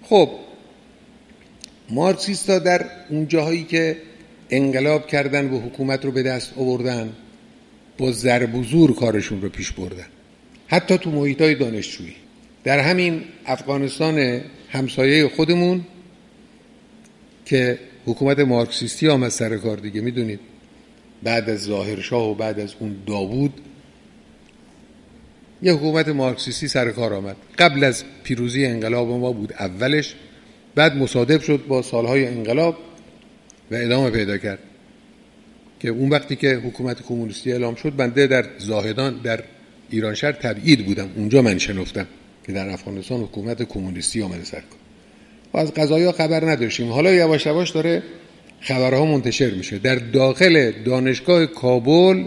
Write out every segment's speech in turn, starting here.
خب مارکسیستا در اون جاهایی که انقلاب کردن و حکومت رو به دست آوردن با ضرب و زور کارشون رو پیش بردن، حتی تو محیطای دانشجویی. در همین افغانستان همسایه خودمون که حکومت مارکسیستی آمد سر کار دیگه، میدونید بعد از ظاهرشاه و بعد از اون داوود یه حکومت مارکسیستی سر کار آمد. قبل از پیروزی انقلاب ما بود اولش، بعد مصادف شد با سالهای انقلاب و ادامه پیدا کرد که اون وقتی که حکومت کمونیستی اعلام شد بنده در زاهدان در ایرانشهر تبعید بودم، اونجا من شنفتم که در افغانستان حکومت کمونیستی آمده سر کار و از قضایا خبر نداشتیم. حالا یواش یواش داره خبرها منتشر میشه. در داخل دانشگاه کابل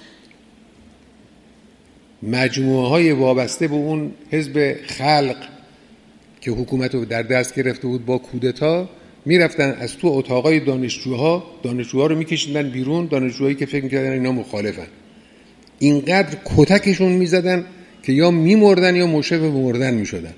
مجموعه های وابسته به اون حزب خلق که حکومت رو در دست گرفته بود با کودتا میرفتن از تو اتاقای دانشجوها رو میکشیدن بیرون، دانشجوهایی که فکر میکردن اینا مخالفن، اینقدر کتکشون میزدن که یا میمردن یا مشرف به مردن میشدن.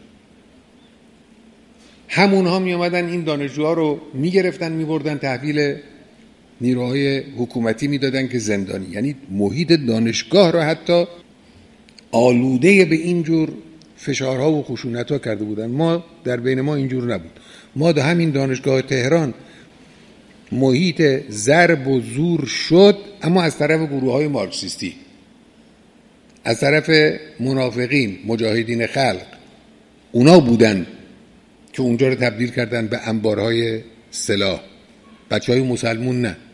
همونها میامدن این دانشجوها رو میگرفتن میبردن تحویل نیروهای حکومتی میدادن که زندانی. یعنی محیط دانشگاه رو حتی آلوده به اینجور فشارها و خشونتها کرده بودن. ما در بین ما اینجور نبود. ما در همین دانشگاه تهران محیط ضرب و زور شد، اما از طرف گروه‌های مارکسیستی، از طرف منافقین، مجاهدین خلق. اونا بودن که اونجا رو تبدیل کردن به انبارهای سلاح. بچهای مسلمون نه.